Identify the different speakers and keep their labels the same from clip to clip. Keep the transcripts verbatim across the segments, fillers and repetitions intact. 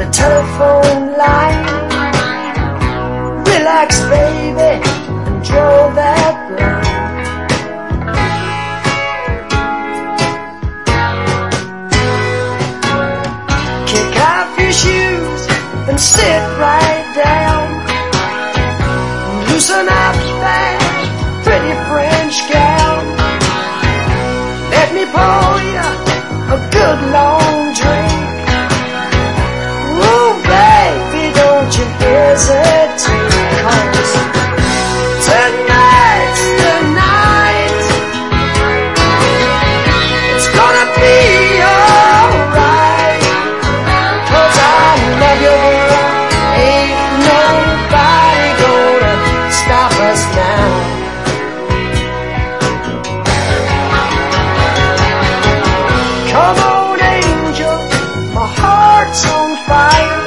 Speaker 1: the telephone line. Relax, baby, and draw that line. Kick off your shoes and sit right down. Loosen up that pretty French gown. Let me pour you a good long drink. Ooh, baby, don't you hesitate, 'cause tonight's the night. It's gonna be alright, 'cause I love you, girl. Ain't nobody gonna stop us now. Come on, angel, my heart's on fire.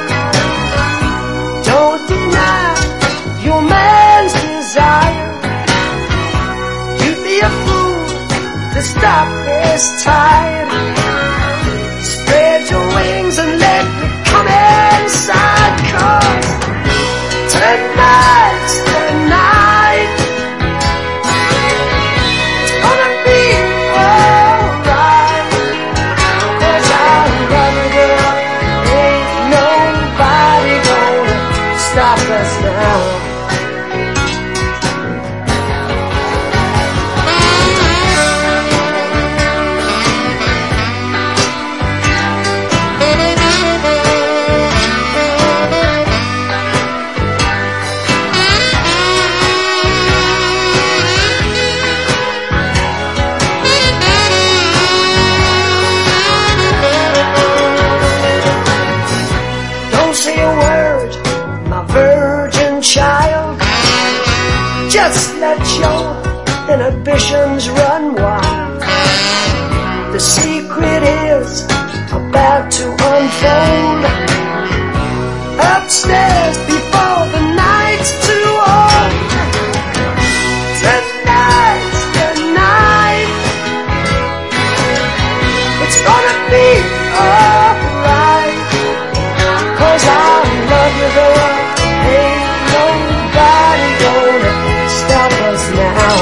Speaker 1: Don't deny your man's desire. You'd be a fool to stop this tide. Spread your wings and let me come inside, 'cause tonight's the night. It's gonna be alright, 'cause I love you, girl. Ain't nobody gonna stop us now. Don't say a word, my virgin child. Just let your inhibitions run wild. The secret is about to unfold. Upstairs before the night's too old. Tonight's the night. It's gonna be alright, 'cause I love you, girl. Ain't nobody gonna stop us now.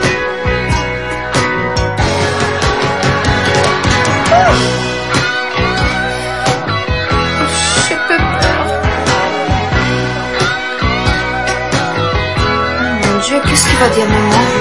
Speaker 1: Oh. Shit,
Speaker 2: Mon Dieu, qu'est-ce qu'il va dire maman?